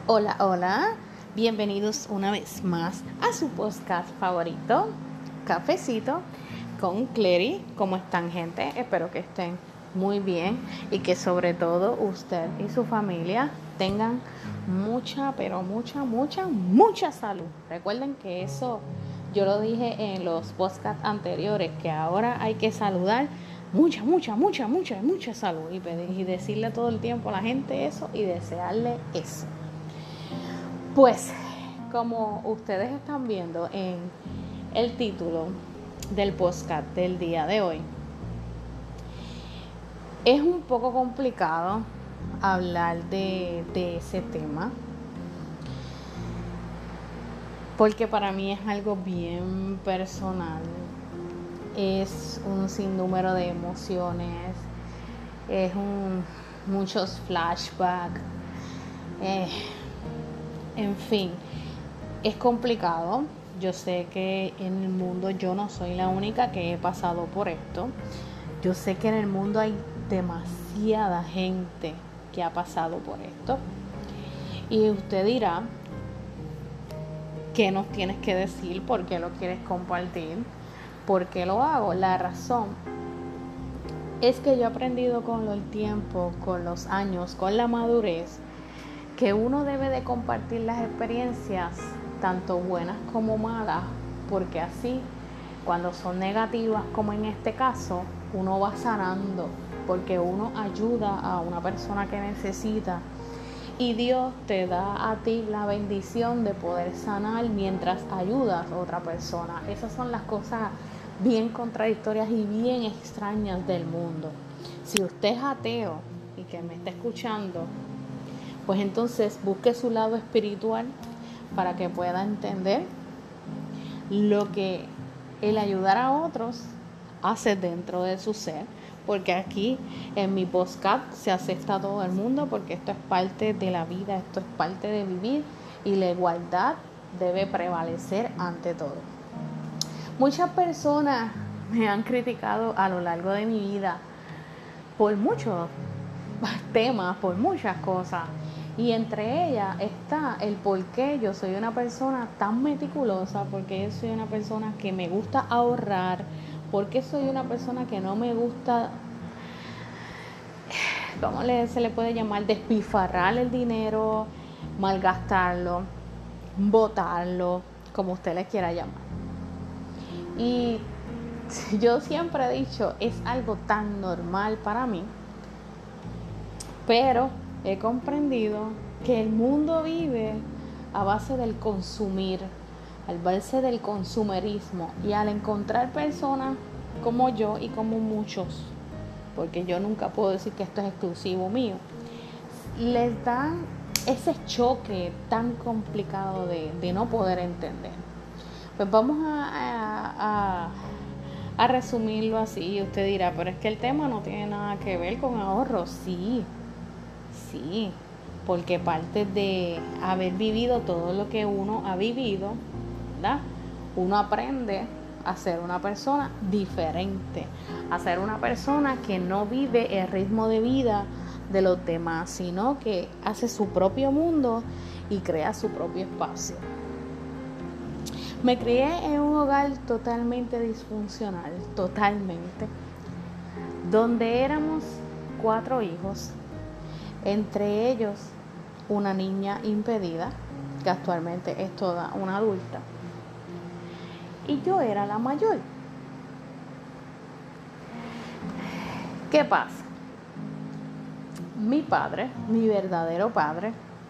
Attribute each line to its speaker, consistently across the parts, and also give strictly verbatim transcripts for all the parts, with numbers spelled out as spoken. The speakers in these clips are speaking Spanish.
Speaker 1: Hola, hola, bienvenidos una vez más a su podcast favorito, Cafecito con Clary. ¿Cómo están, gente? Espero que estén muy bien y que sobre todo usted y su familia tengan mucha, pero mucha, mucha, mucha salud. Recuerden que eso yo lo dije en los podcasts anteriores, que ahora hay que saludar mucha, mucha, mucha, mucha, mucha salud y, pedir, y decirle todo el tiempo a la gente eso y desearle eso. Pues, como ustedes están viendo en el título del podcast del día de hoy, es un poco complicado hablar de, de ese tema, porque para mí es algo bien personal, es un sinnúmero de emociones, es un, muchos flashbacks, eh, en fin, es complicado. Yo sé que en el mundo yo no soy la única que he pasado por esto. Yo sé que en el mundo hay demasiada gente que ha pasado por esto. Y usted dirá, ¿qué nos tienes que decir? ¿Por qué lo quieres compartir? ¿Por qué lo hago? La razón es que yo he aprendido con el tiempo, con los años, con la madurez, que uno debe de compartir las experiencias, tanto buenas como malas, porque así, cuando son negativas, como en este caso, uno va sanando, porque uno ayuda a una persona que necesita y Dios te da a ti la bendición de poder sanar mientras ayudas a otra persona. Esas son las cosas bien contradictorias y bien extrañas del mundo. Si usted es ateo y que me está escuchando, pues entonces busque su lado espiritual para que pueda entender lo que el ayudar a otros hace dentro de su ser, porque aquí en mi podcast se acepta a todo el mundo, porque esto es parte de la vida, esto es parte de vivir y la igualdad debe prevalecer ante todo. Muchas personas me han criticado a lo largo de mi vida por muchos temas, por muchas cosas. Y entre ellas está el por qué yo soy una persona tan meticulosa, porque yo soy una persona que me gusta ahorrar, porque soy una persona que no me gusta, ¿cómo le, se le puede llamar? Despifarrar el dinero, malgastarlo, botarlo, como usted le quiera llamar. Y yo siempre he dicho, es algo tan normal para mí, pero he comprendido que el mundo vive a base del consumir, al base del consumerismo, y al encontrar personas como yo y como muchos, porque yo nunca puedo decir que esto es exclusivo mío, les dan ese choque tan complicado de, de no poder entender. Pues vamos a, a, a, a resumirlo así. Usted dirá, pero es que el tema no tiene nada que ver con ahorro. Sí, Sí, porque parte de haber vivido todo lo que uno ha vivido, ¿verdad? Uno aprende a ser una persona diferente, a ser una persona que no vive el ritmo de vida de los demás, sino que hace su propio mundo y crea su propio espacio. Me crié en un hogar totalmente disfuncional, totalmente, donde éramos cuatro hijos. Entre ellos, una niña impedida, que actualmente es toda una adulta. Y yo era la mayor. ¿Qué pasa? Mi padre, mi verdadero padre,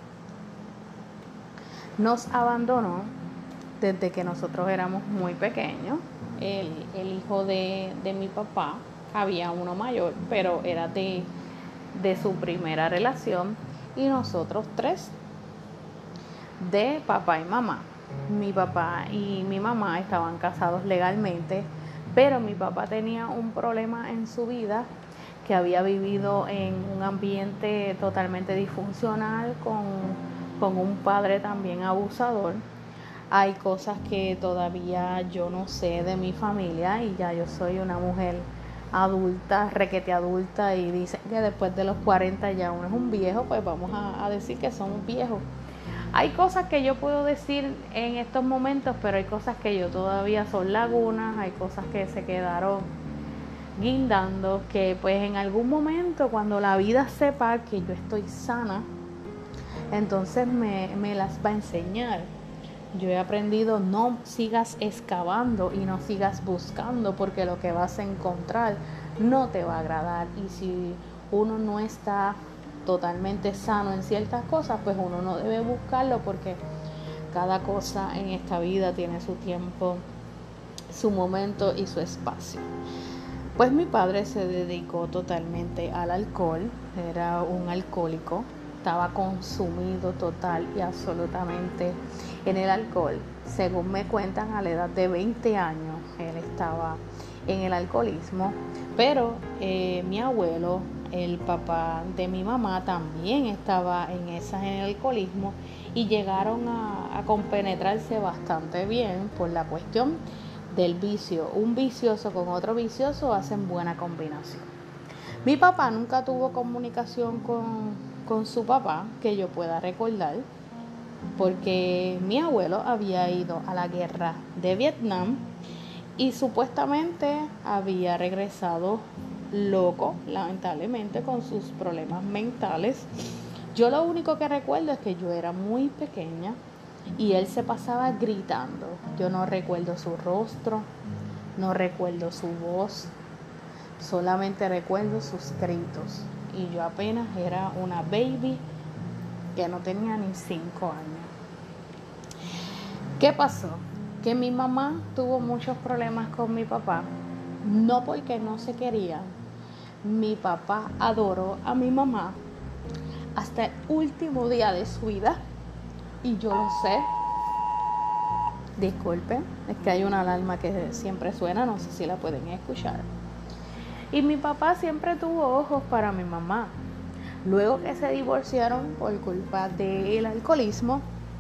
Speaker 1: nos abandonó desde que nosotros éramos muy pequeños. El, el hijo de, de mi papá, había uno mayor, pero era de... de su primera relación, y nosotros tres de papá y mamá. Mi papá y mi mamá estaban casados legalmente, pero mi papá tenía un problema en su vida, que había vivido en un ambiente totalmente disfuncional con, con un padre también abusador. Hay cosas que todavía yo no sé de mi familia, y ya yo soy una mujer adulta, requete adulta, y dicen que después de los cuarenta ya uno es un viejo, pues vamos a, a decir que somos viejos. Hay cosas que yo puedo decir en estos momentos, pero hay cosas que yo todavía son lagunas, hay cosas que se quedaron guindando, que pues en algún momento cuando la vida sepa que yo estoy sana, entonces me, me las va a enseñar. Yo he aprendido, no sigas excavando y no sigas buscando, porque lo que vas a encontrar no te va a agradar. Y si uno no está totalmente sano en ciertas cosas, pues uno no debe buscarlo, porque cada cosa en esta vida tiene su tiempo, su momento y su espacio. Pues mi padre se dedicó totalmente al alcohol, era un alcohólico, estaba consumido total y absolutamente en el alcohol. Según me cuentan, a la edad de veinte años él estaba en el alcoholismo, pero eh, mi abuelo, el papá de mi mamá, también estaba en esa en el alcoholismo, y llegaron a, a compenetrarse bastante bien por la cuestión del vicio. Un vicioso con otro vicioso hacen buena combinación. Mi papá nunca tuvo comunicación con, con su papá que yo pueda recordar, porque mi abuelo había ido a la guerra de Vietnam y supuestamente había regresado loco, lamentablemente, con sus problemas mentales. Yo lo único que recuerdo es que yo era muy pequeña y él se pasaba gritando. Yo no recuerdo su rostro, no recuerdo su voz, solamente recuerdo sus gritos. Y yo apenas era una baby que no tenía ni cinco años. ¿Qué pasó? Que mi mamá tuvo muchos problemas con mi papá, no porque no se querían. Mi papá adoró a mi mamá hasta el último día de su vida, y yo lo sé. Disculpen, es que hay una alarma que siempre suena, no sé si la pueden escuchar. Y mi papá siempre tuvo ojos para mi mamá. Luego que se divorciaron por culpa del alcoholismo,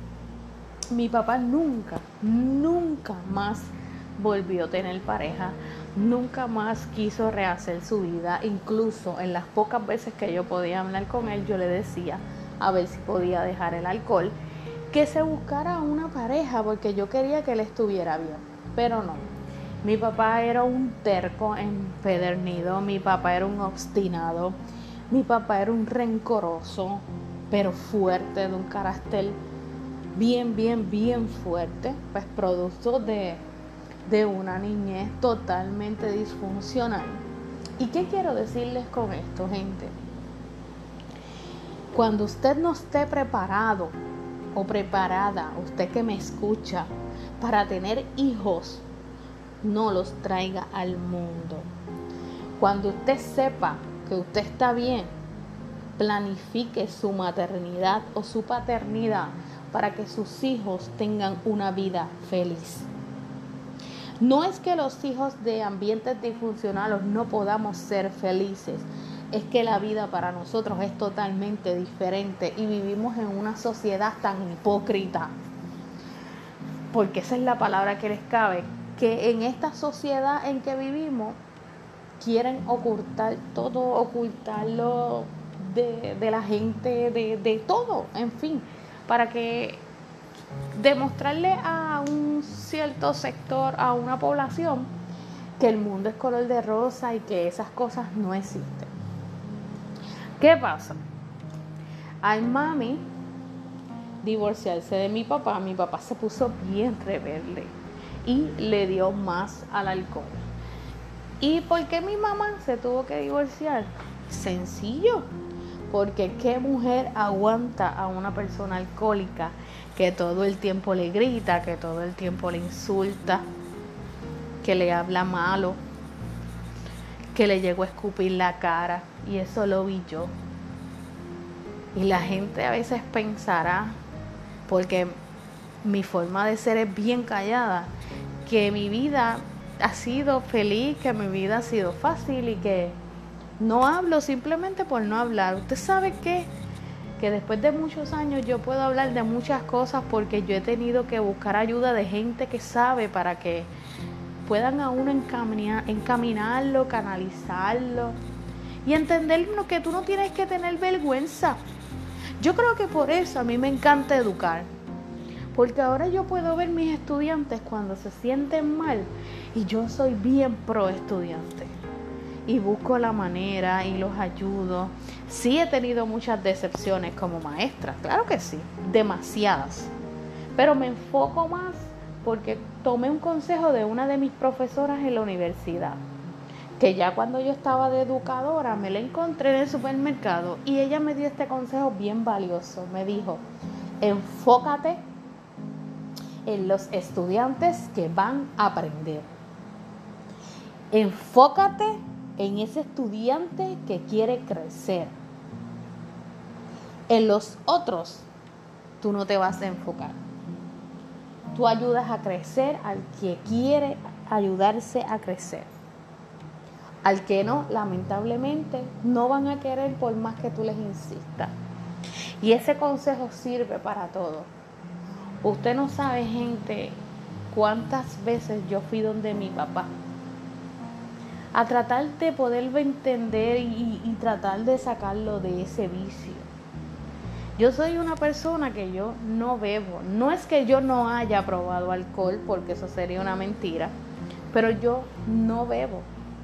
Speaker 1: mi papá nunca, nunca más volvió a tener pareja, nunca más quiso rehacer su vida. Incluso en las pocas veces que yo podía hablar con él, yo le decía a ver si podía dejar el alcohol, que se buscara una pareja, porque yo quería que él estuviera bien, pero no. Mi papá era un terco empedernido, mi papá era un obstinado, mi papá era un rencoroso, pero fuerte, de un carácter bien, bien, bien fuerte, pues producto de, de una niñez totalmente disfuncional. ¿Y qué quiero decirles con esto, gente? Cuando usted no esté preparado o preparada, usted que me escucha, para tener hijos, no los traiga al mundo. Cuando usted sepa que usted está bien, planifique su maternidad o su paternidad para que sus hijos tengan una vida feliz. No es que los hijos de ambientes disfuncionales no podamos ser felices, es que la vida para nosotros es totalmente diferente y vivimos en una sociedad tan hipócrita, porque esa es la palabra que les cabe, que en esta sociedad en que vivimos quieren ocultar todo, ocultarlo de, de la gente, de, de todo, en fin, para que demostrarle a un cierto sector, a una población, que el mundo es color de rosa y que esas cosas no existen. ¿Qué pasa? Al mami divorciarse de mi papá, mi papá se puso bien rebelde y le dio más al alcohol. ¿Y por qué mi mamá se tuvo que divorciar? Sencillo, porque ¿qué mujer aguanta a una persona alcohólica que todo el tiempo le grita, que todo el tiempo le insulta, que le habla malo, que le llegó a escupir la cara? Y eso lo vi yo. Y la gente a veces pensará, porque mi forma de ser es bien callada, que mi vida ha sido feliz, que mi vida ha sido fácil y que no hablo simplemente por no hablar. ¿Usted sabe qué? Que después de muchos años yo puedo hablar de muchas cosas porque yo he tenido que buscar ayuda de gente que sabe, para que puedan a uno encaminar, encaminarlo, canalizarlo y entender que tú no tienes que tener vergüenza. Yo creo que por eso a mí me encanta educar, porque ahora yo puedo ver mis estudiantes cuando se sienten mal y yo soy bien pro estudiante y busco la manera y los ayudo. Sí he tenido muchas decepciones como maestra, claro que sí, demasiadas, pero me enfoco más porque tomé un consejo de una de mis profesoras en la universidad, que ya cuando yo estaba de educadora me la encontré en el supermercado y ella me dio este consejo bien valioso. Me dijo: enfócate en los estudiantes que van a aprender. Enfócate en ese estudiante que quiere crecer. En los otros, tú no te vas a enfocar. Tú ayudas a crecer al que quiere ayudarse a crecer. Al que no, lamentablemente, no van a querer por más que tú les insistas. Y ese consejo sirve para todo. Usted no sabe, gente, cuántas veces yo fui donde mi papá a tratar de poderlo entender y, y tratar de sacarlo de ese vicio. Yo soy una persona que yo no bebo. No es que yo no haya probado alcohol, porque eso sería una mentira, pero yo no bebo.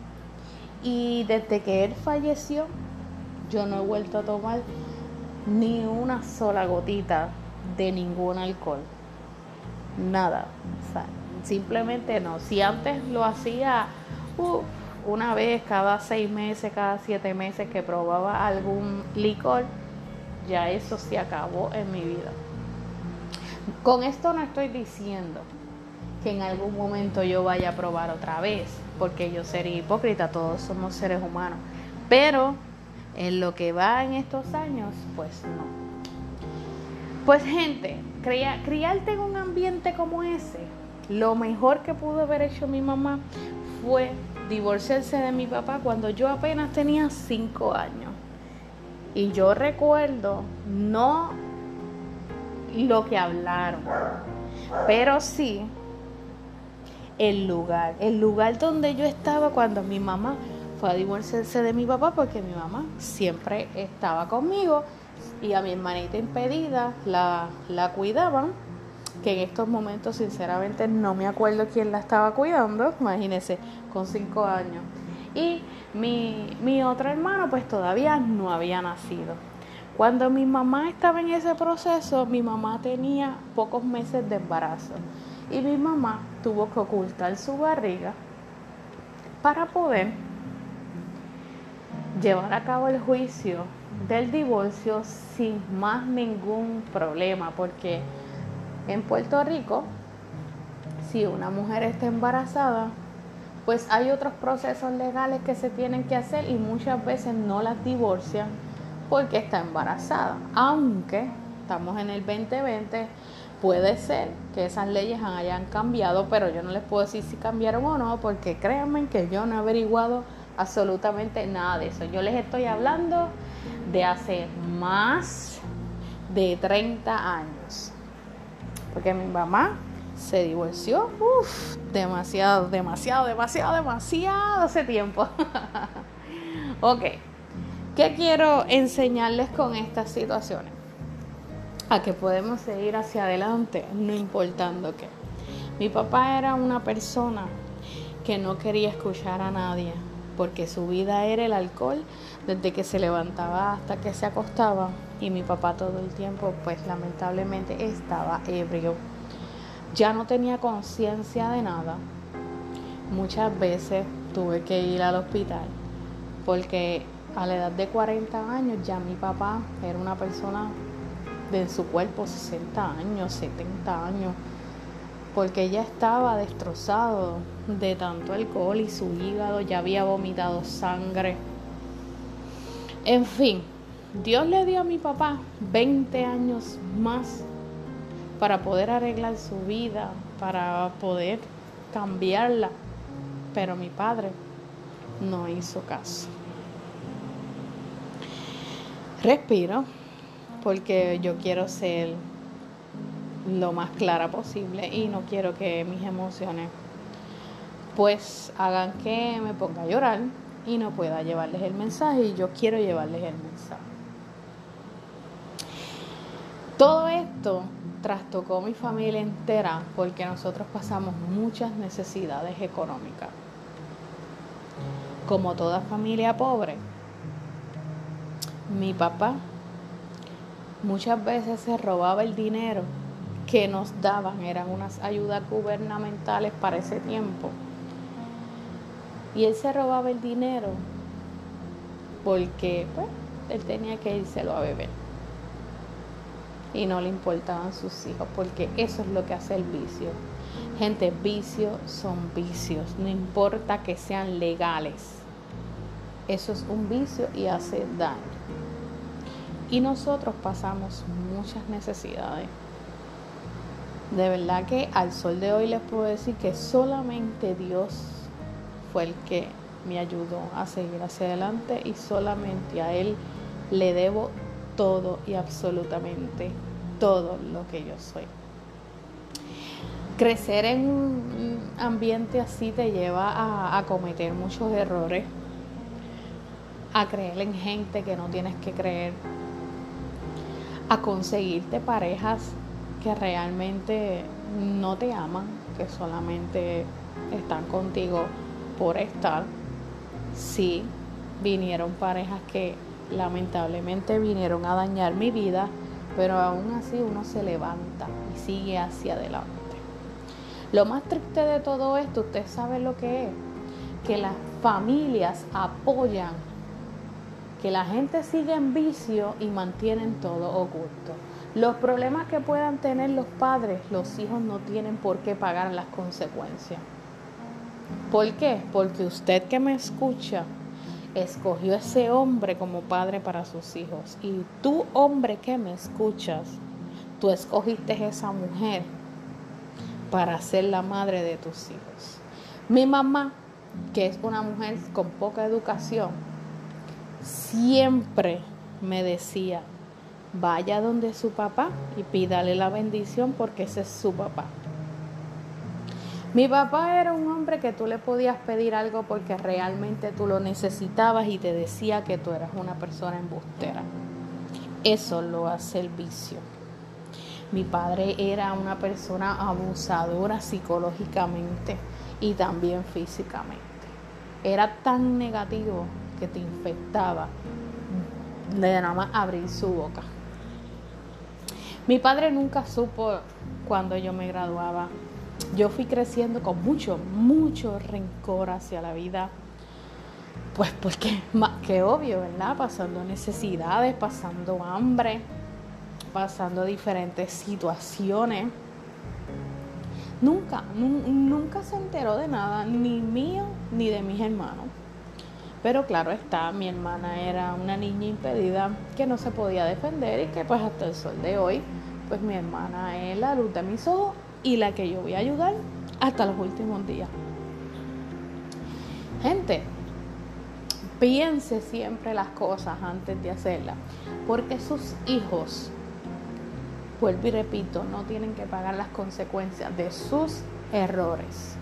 Speaker 1: Y desde que él falleció, yo no he vuelto a tomar ni una sola gotita de ningún alcohol. Nada. O sea, simplemente no. Si antes lo hacía uh, una vez cada seis meses, cada siete meses que probaba algún licor, ya eso se acabó en mi vida. Con esto no estoy diciendo que en algún momento yo vaya a probar otra vez, porque yo sería hipócrita, todos somos seres humanos. Pero en lo que va en estos años, pues no. Pues gente, cría, criarte en un ambiente como ese, lo mejor que pudo haber hecho mi mamá fue divorciarse de mi papá cuando yo apenas tenía cinco años. Y yo recuerdo no lo que hablaron, pero sí el lugar, el lugar donde yo estaba cuando mi mamá fue a divorciarse de mi papá, porque mi mamá siempre estaba conmigo y a mi hermanita impedida la, la cuidaban, que en estos momentos sinceramente no me acuerdo quién la estaba cuidando, imagínense, con cinco años. Y mi, mi otro hermano pues todavía no había nacido. Cuando mi mamá estaba en ese proceso, mi mamá tenía pocos meses de embarazo y mi mamá tuvo que ocultar su barriga para poder llevar a cabo el juicio del divorcio sin más ningún problema, porque en Puerto Rico, si una mujer está embarazada, pues hay otros procesos legales que se tienen que hacer y muchas veces no las divorcian porque está embarazada. Aunque estamos en el veinte veinte, puede ser que esas leyes hayan cambiado, pero yo no les puedo decir si cambiaron o no, porque créanme que yo no he averiguado absolutamente nada de eso. Yo les estoy hablando de hace más de treinta años, porque mi mamá se divorció, uff, demasiado, demasiado, demasiado, demasiado hace tiempo. Ok, ¿qué quiero enseñarles con estas situaciones? A que podemos seguir hacia adelante, no importando qué. Mi papá era una persona que no quería escuchar a nadie, porque su vida era el alcohol, desde que se levantaba hasta que se acostaba, y mi papá todo el tiempo, pues lamentablemente, estaba ebrio. Ya no tenía conciencia de nada. Muchas veces tuve que ir al hospital porque a la edad de cuarenta años ya mi papá era una persona de su cuerpo sesenta años, setenta años, porque ya estaba destrozado de tanto alcohol y su hígado ya había vomitado sangre. En fin, Dios le dio a mi papá veinte años más para poder arreglar su vida, para poder cambiarla, pero mi padre no hizo caso. Respiro, porque yo quiero ser lo más clara posible y no quiero que mis emociones pues hagan que me ponga a llorar y no pueda llevarles el mensaje, y yo quiero llevarles el mensaje. Todo esto trastocó mi familia entera porque nosotros pasamos muchas necesidades económicas. Como toda familia pobre, mi papá muchas veces se robaba el dinero que nos daban, eran unas ayudas gubernamentales para ese tiempo. Y él se robaba el dinero porque pues, él tenía que írselo a beber. Y no le importaban sus hijos, porque eso es lo que hace el vicio. Gente, vicios son vicios, no importa que sean legales. Eso es un vicio y hace daño. Y nosotros pasamos muchas necesidades. De verdad que al sol de hoy les puedo decir que solamente Dios fue el que me ayudó a seguir hacia adelante y solamente a Él le debo todo y absolutamente todo lo que yo soy. Crecer en un ambiente así te lleva a, a cometer muchos errores, a creer en gente que no tienes que creer, a conseguirte parejas que realmente no te aman, que solamente están contigo por estar. Sí, vinieron parejas que lamentablemente vinieron a dañar mi vida, pero aún así uno se levanta y sigue hacia adelante. Lo más triste de todo esto, usted sabe lo que es, que las familias apoyan que la gente sigue en vicio y mantienen todo oculto. Los problemas que puedan tener los padres, los hijos no tienen por qué pagar las consecuencias. ¿Por qué? Porque usted que me escucha escogió ese hombre como padre para sus hijos. Y tú, hombre que me escuchas, tú escogiste esa mujer para ser la madre de tus hijos. Mi mamá, que es una mujer con poca educación, siempre me decía, vaya donde su papá y pídale la bendición porque ese es su papá. Mi papá era un hombre que tú le podías pedir algo porque realmente tú lo necesitabas y te decía que tú eras una persona embustera. Eso lo hace el vicio. Mi padre era una persona abusadora psicológicamente y también físicamente. Era tan negativo que te infectaba de nada más abrir su boca. Mi padre nunca supo cuando yo me graduaba. Yo fui creciendo con mucho, mucho rencor hacia la vida. Pues porque, más que obvio, ¿verdad? Pasando necesidades, pasando hambre, pasando diferentes situaciones. Nunca, nu- nunca se enteró de nada, ni mío, ni de mis hermanos. Pero claro está, mi hermana era una niña impedida que no se podía defender y que pues hasta el sol de hoy, pues mi hermana es la luz de mis ojos y la que yo voy a ayudar hasta los últimos días. Gente, piense siempre las cosas antes de hacerlas, porque sus hijos, vuelvo y repito, no tienen que pagar las consecuencias de sus errores.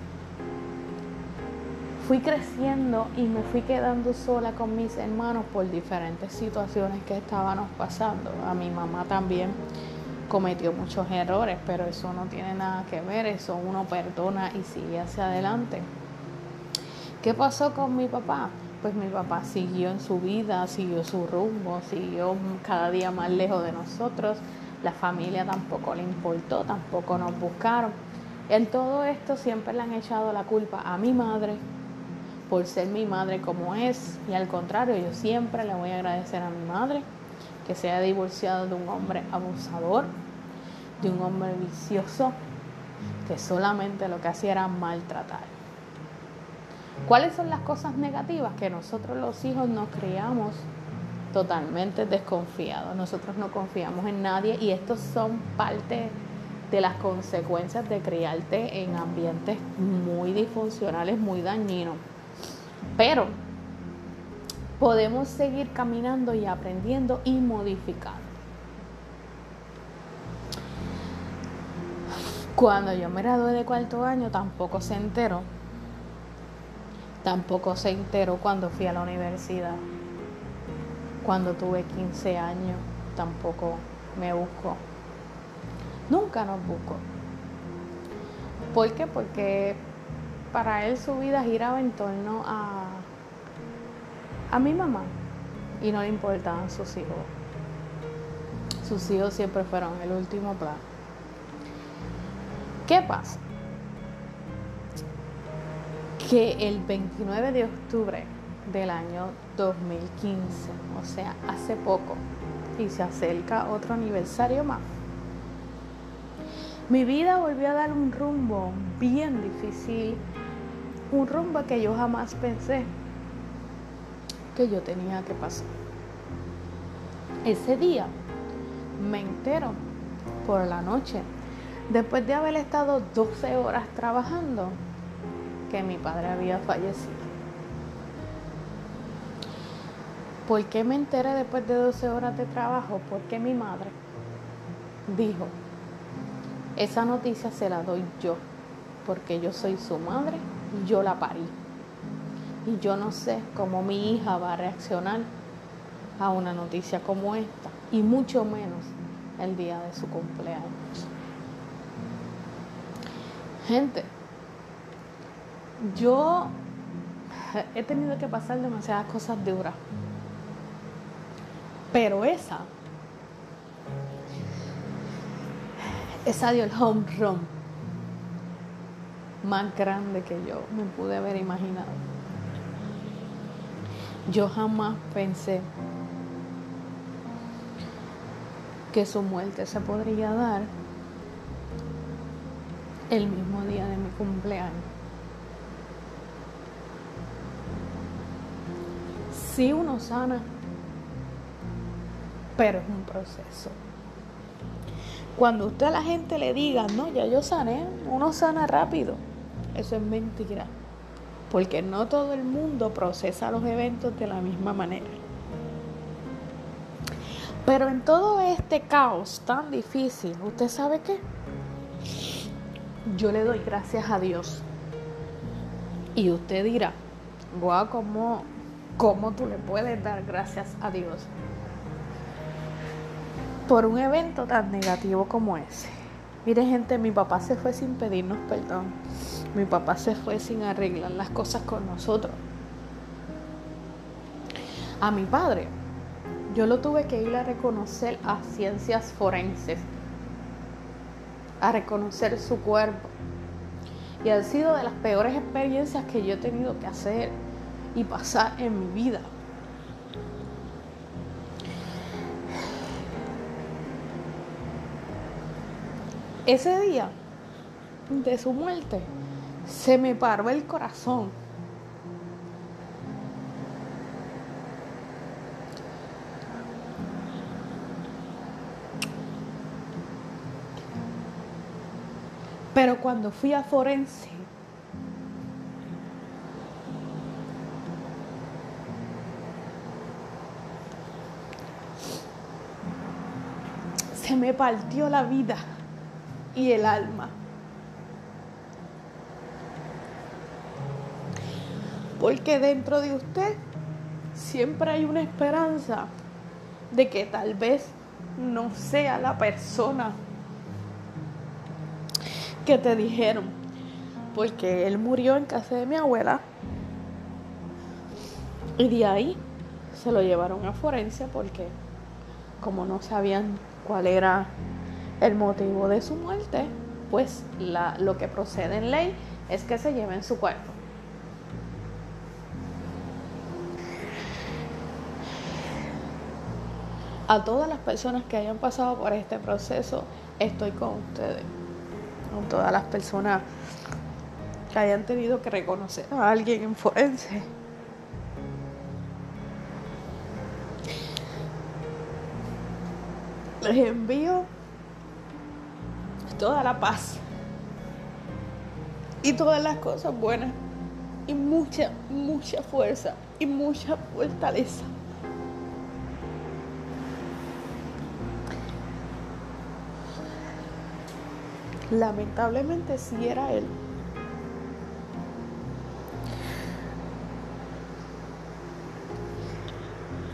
Speaker 1: Fui creciendo y me fui quedando sola con mis hermanos por diferentes situaciones que estábamos pasando. A mi mamá también cometió muchos errores, pero eso no tiene nada que ver, eso uno perdona y sigue hacia adelante. ¿Qué pasó con mi papá? Pues mi papá siguió en su vida, siguió su rumbo, siguió cada día más lejos de nosotros. La familia tampoco le importó, tampoco nos buscaron. En todo esto siempre le han echado la culpa a mi madre por ser mi madre como es, y al contrario, yo siempre le voy a agradecer a mi madre que se haya divorciado de un hombre abusador, de un hombre vicioso, que solamente lo que hacía era maltratar. ¿Cuáles son las cosas negativas? Que nosotros los hijos nos criamos totalmente desconfiados. Nosotros no confiamos en nadie y estos son parte de las consecuencias de criarte en ambientes muy disfuncionales, muy dañinos. Pero podemos seguir caminando y aprendiendo y modificando. Cuando yo me gradué de cuarto año tampoco se enteró. Tampoco se enteró cuando fui a la universidad. Cuando tuve quince años tampoco me buscó. Nunca nos buscó. ¿Por qué? Porque para él su vida giraba en torno a, a mi mamá y no le importaban sus hijos. Sus hijos siempre fueron el último plano. ¿Qué pasa? Que el veintinueve de octubre del año dos mil quince, o sea, hace poco, y se acerca otro aniversario más, mi vida volvió a dar un rumbo bien difícil, un rumbo que yo jamás pensé que yo tenía que pasar. Ese día me entero por la noche, después de haber estado doce horas trabajando, que mi padre había fallecido. ¿Por qué me enteré después de doce horas de trabajo? Porque mi madre dijo, esa noticia se la doy yo, porque yo soy su madre y yo la parí. Y yo no sé cómo mi hija va a reaccionar a una noticia como esta, y mucho menos el día de su cumpleaños. Gente, yo he tenido que pasar demasiadas cosas duras, pero esa, esa dio el home run más grande que yo me pude haber imaginado. Yo jamás pensé que su muerte se podría dar el mismo día de mi cumpleaños. Sí, uno sana, pero es un proceso. Cuando usted a la gente le diga, no, ya yo sané, uno sana rápido, eso es mentira, porque no todo el mundo procesa los eventos de la misma manera. Pero en todo este caos tan difícil, ¿usted sabe qué? Yo le doy gracias a Dios. Y usted dirá, guau, ¿cómo, ¿cómo tú le puedes dar gracias a Dios por un evento tan negativo como ese? Mire, gente, mi papá se fue sin pedirnos perdón. Mi papá se fue sin arreglar las cosas con nosotros. A mi padre, yo lo tuve que ir a reconocer a ciencias forenses, a reconocer su cuerpo. Y ha sido de las peores experiencias que yo he tenido que hacer y pasar en mi vida. Ese día de su muerte se me paró el corazón. Pero cuando fui a forense, se me partió la vida y el alma. Porque dentro de usted siempre hay una esperanza de que tal vez no sea la persona que te dijeron. Porque él murió en casa de mi abuela y de ahí se lo llevaron a forense, porque como no sabían cuál era el motivo de su muerte, pues la, lo que procede en ley es que se lleven su cuerpo. A todas las personas que hayan pasado por este proceso, estoy con ustedes. Con todas las personas que hayan tenido que reconocer a alguien en forense. Les envío toda la paz y todas las cosas buenas y mucha, mucha fuerza y mucha fortaleza. Lamentablemente sí era él.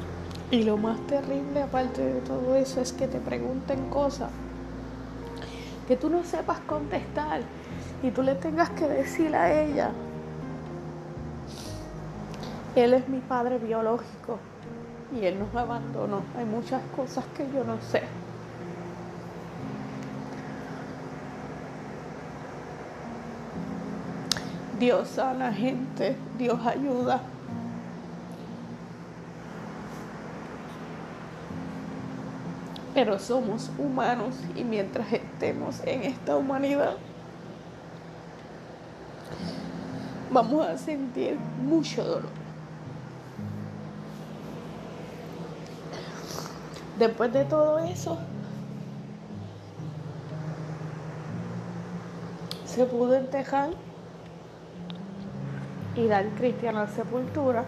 Speaker 1: Y lo más terrible aparte de todo eso es que te pregunten cosas que tú no sepas contestar y tú le tengas que decir a ella: Él es mi padre biológico y Él nos abandonó. Hay muchas cosas que yo no sé. Dios sana gente, Dios ayuda. Pero somos humanos y mientras estemos en esta humanidad vamos a sentir mucho dolor. Después de todo eso, se pudo enterrar y dar cristiano a la sepultura.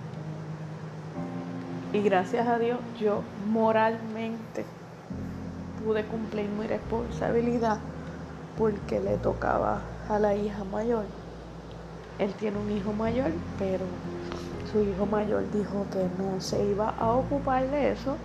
Speaker 1: Y gracias a Dios, yo moralmente pude cumplir mi responsabilidad porque le tocaba a la hija mayor. Él tiene un hijo mayor, pero su hijo mayor dijo que no se iba a ocupar de eso.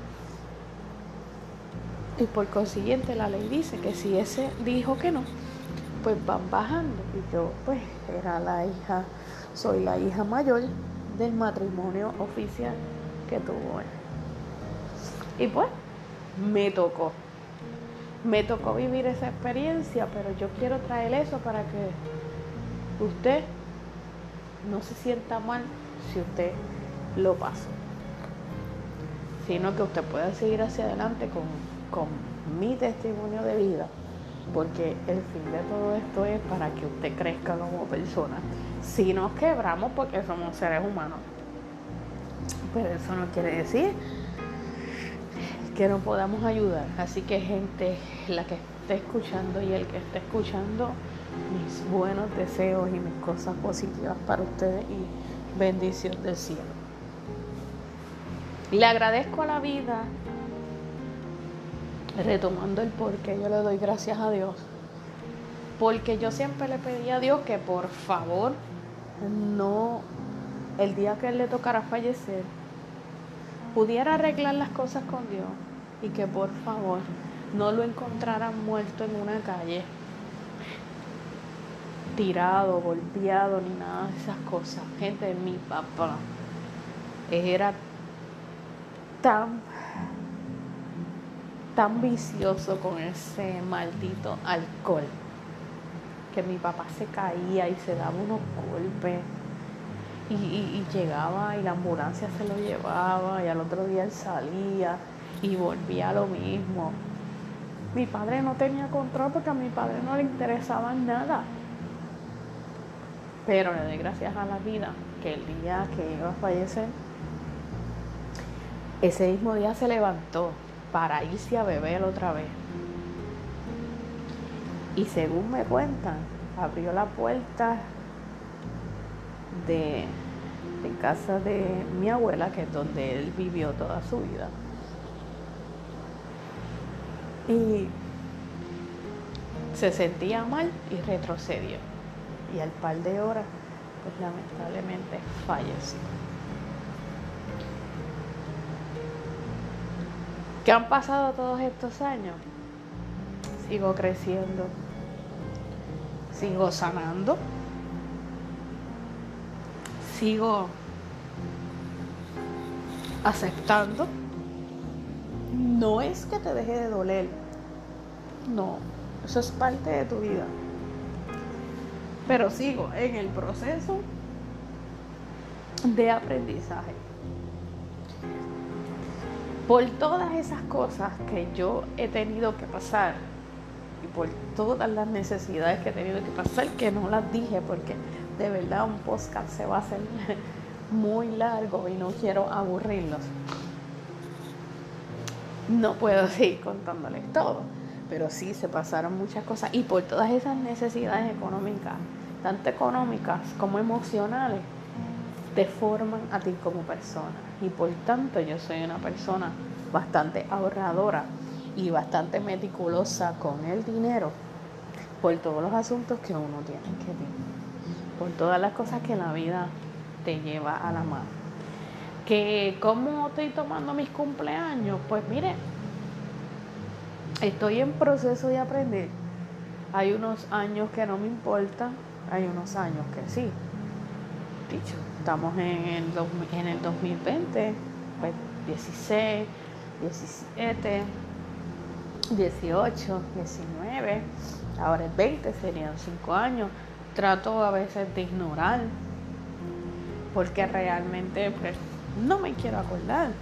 Speaker 1: Y por consiguiente la ley dice que si ese dijo que no, pues van bajando. Y yo pues era la hija, soy la hija mayor del matrimonio oficial que tuvo él. Y pues me tocó. Me tocó vivir esa experiencia, pero yo quiero traer eso para que usted no se sienta mal si usted lo pasó, sino que usted pueda seguir hacia adelante con, con mi testimonio de vida, porque el fin de todo esto es para que usted crezca como persona. Si nos quebramos porque somos seres humanos, pero eso no quiere decir que no podamos ayudar. Así que gente, la que esté escuchando y el que esté escuchando, mis buenos deseos y mis cosas positivas para ustedes y bendición del cielo. Le agradezco a la vida, retomando el por qué yo le doy gracias a Dios, porque yo siempre le pedí a Dios que por favor no, el día que él le tocara fallecer, pudiera arreglar las cosas con Dios y que por favor no lo encontraran muerto en una calle, tirado, golpeado, ni nada de esas cosas. Gente, mi papá era tan tan vicioso con ese maldito alcohol que mi papá se caía y se daba unos golpes y, y, y llegaba y la ambulancia se lo llevaba y al otro día él salía y volvía a lo mismo. Mi padre no tenía control porque a mi padre no le interesaba nada. Pero le doy gracias a la vida que el día que iba a fallecer, ese mismo día se levantó para irse a beber otra vez. Y según me cuentan, abrió la puerta de, de casa de mi abuela, que es donde él vivió toda su vida. Y se sentía mal y retrocedió. Y al par de horas, pues lamentablemente falleció. ¿Qué han pasado todos estos años? Sigo creciendo, sigo sanando, sigo aceptando. No es que te deje de doler, no, eso es parte de tu vida. Pero sigo en el proceso de aprendizaje. Por todas esas cosas que yo he tenido que pasar y por todas las necesidades que he tenido que pasar, que no las dije porque de verdad un podcast se va a hacer muy largo y no quiero aburrirlos. No puedo seguir contándoles todo, pero sí se pasaron muchas cosas y por todas esas necesidades económicas, tanto económicas como emocionales, te forman a ti como persona. Y por tanto yo soy una persona bastante ahorradora y bastante meticulosa con el dinero por todos los asuntos que uno tiene que tener, por todas las cosas que la vida te lleva a la mano. Que ¿cómo estoy tomando mis cumpleaños? Pues mire, estoy en proceso de aprender Hay unos años que no me importa, hay unos años que sí. Dicho, estamos en el, en el dos mil veinte, pues dieciséis, diecisiete, dieciocho, diecinueve, ahora es veinte, serían cinco años. Trato a veces de ignorar porque realmente pues no me quiero acordar.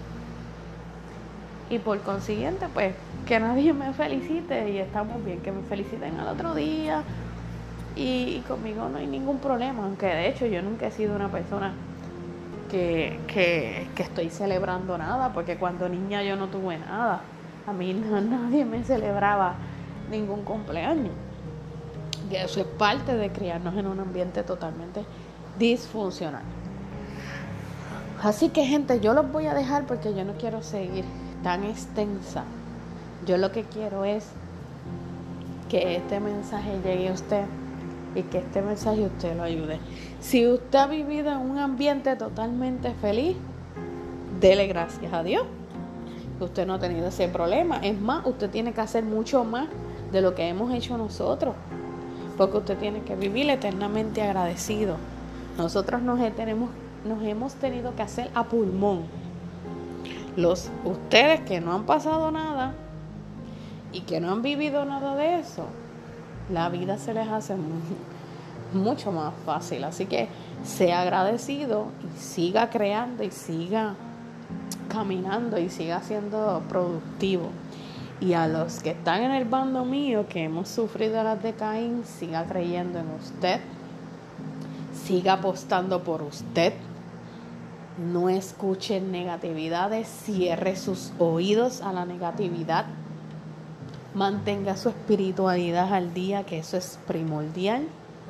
Speaker 1: Y por consiguiente, pues, que nadie me felicite y estamos bien, que me feliciten al otro día. Y, y conmigo no hay ningún problema, aunque de hecho yo nunca he sido una persona que, que, que estoy celebrando nada, porque cuando niña yo no tuve nada. A mí no, nadie me celebraba ningún cumpleaños. Y eso es parte de criarnos en un ambiente totalmente disfuncional. Así que, gente, yo los voy a dejar porque yo no quiero seguir tan extensa. Yo lo que quiero es que este mensaje llegue a usted y que este mensaje usted lo ayude. Si usted ha vivido en un ambiente totalmente feliz, dele gracias a Dios. Usted no ha tenido ese problema. Es más, usted tiene que hacer mucho más de lo que hemos hecho nosotros, porque usted tiene que vivir eternamente agradecido. Nosotros nos tenemos, nos hemos tenido que hacer a pulmón. Los, ustedes que no han pasado nada y que no han vivido nada de eso, la vida se les hace muy, mucho más fácil. Así que sea agradecido y siga creando y siga caminando y siga siendo productivo. Y a los que están en el bando mío, que hemos sufrido las de Caín, siga creyendo en usted, siga apostando por usted. No escuche negatividades, cierre sus oídos a la negatividad. Mantenga su espiritualidad al día, que eso es primordial.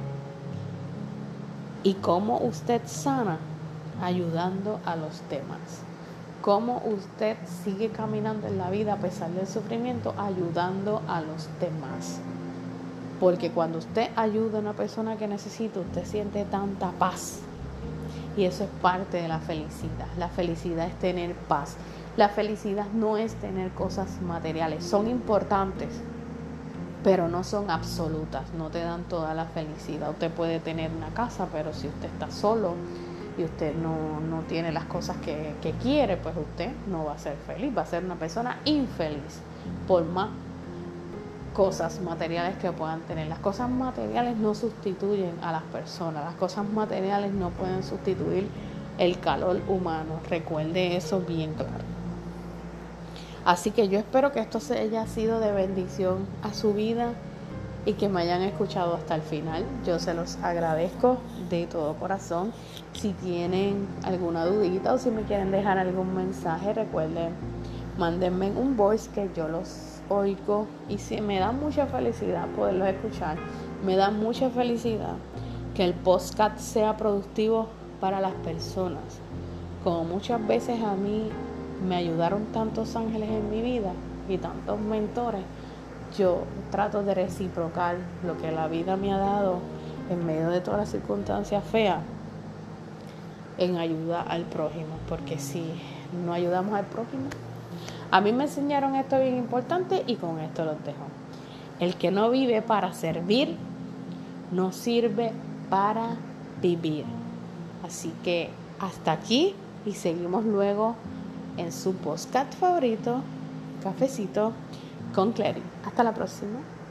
Speaker 1: Y cómo usted sana, ayudando a los demás. Cómo usted sigue caminando en la vida a pesar del sufrimiento, ayudando a los demás. Porque cuando usted ayuda a una persona que necesita, usted siente tanta paz. Y eso es parte de la felicidad. La felicidad es tener paz. La felicidad no es tener cosas materiales. Son importantes, pero no son absolutas. No te dan toda la felicidad. Usted puede tener una casa, pero si usted está solo y usted no, no tiene las cosas que, que quiere, pues usted no va a ser feliz. Va a ser una persona infeliz, por más cosas materiales que puedan tener. Las cosas materiales no sustituyen a las personas. Las cosas materiales no pueden sustituir el calor humano. Recuerde eso bien claro. Así que yo espero que esto haya sido de bendición a su vida y que me hayan escuchado hasta el final. Yo se los agradezco de todo corazón. Si tienen alguna dudita o si me quieren dejar algún mensaje, recuerden, mándenme un voice que yo los oigo, y sí, me da mucha felicidad poderlos escuchar. Me da mucha felicidad que el podcast sea productivo para las personas. Como muchas veces a mí me ayudaron tantos ángeles en mi vida y tantos mentores, yo trato de reciprocar lo que la vida me ha dado en medio de todas las circunstancias feas, en ayuda al prójimo. Porque si no ayudamos al prójimo, a mí me enseñaron esto bien importante y con esto los dejo. El que no vive para servir, no sirve para vivir. Así que hasta aquí y seguimos luego en su podcast favorito, Cafecito con Clary. Hasta la próxima.